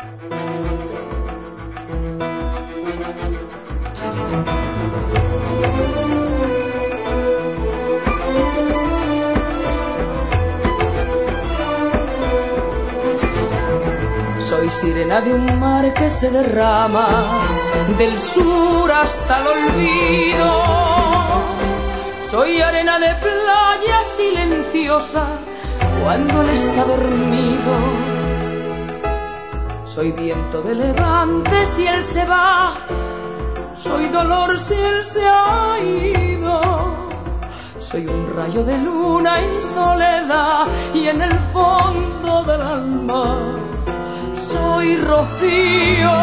Soy sirena de un mar que se derrama del sur hasta el olvido. Soy arena de playa silenciosa cuando él está dormido. Soy viento de levante si él se va. Soy dolor si él se ha ido. Soy un rayo de luna en soledad y en el fondo del alma soy rocío.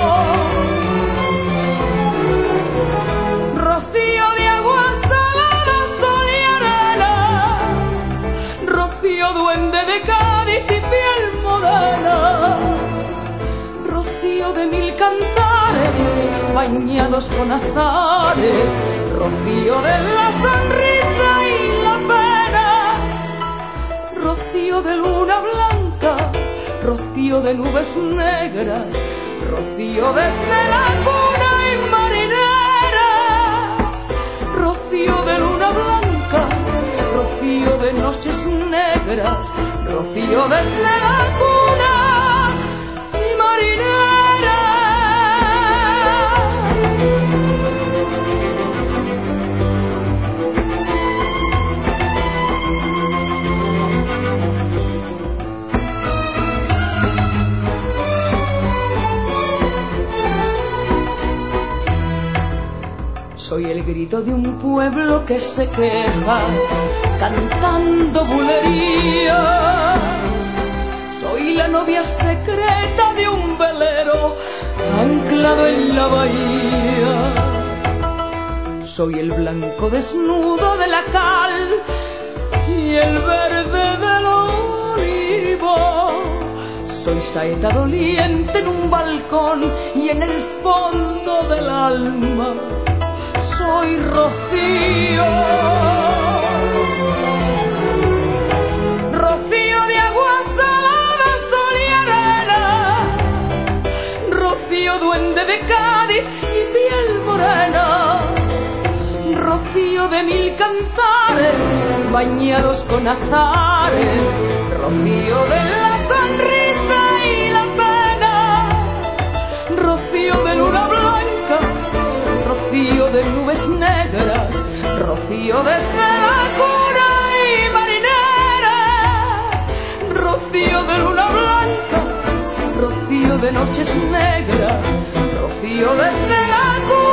Rocío de agua salada, sol y arena. Rocío duende de Cádiz y piel morena. Rocío de mil cantares bañados con azares. Rocío de la sonrisa y la pena. Rocío de luna blanca. Rocío de nubes negras, rocío desde la cuna y marinera. Rocío de luna blanca, rocío de noches negras, rocío desde la cuna y marinera. Soy el grito de un pueblo que se queja, cantando bulería. Soy la novia secreta de un velero, anclado en la bahía. Soy el blanco desnudo de la cal y el verde del olivo. Soy saeta doliente en un balcón y en el fondo del alma soy rocío. Rocío de agua salada, sol y arena. Rocío duende de Cádiz y piel morena. Rocío de mil cantares bañados con azares. Rocío de la sonrisa y la pena. Rocío de luna blanca. Rocío de nubes negras, rocío desde la cuna y marinera. Rocío de luna blanca, rocío de noches negras, rocío desde la cuna.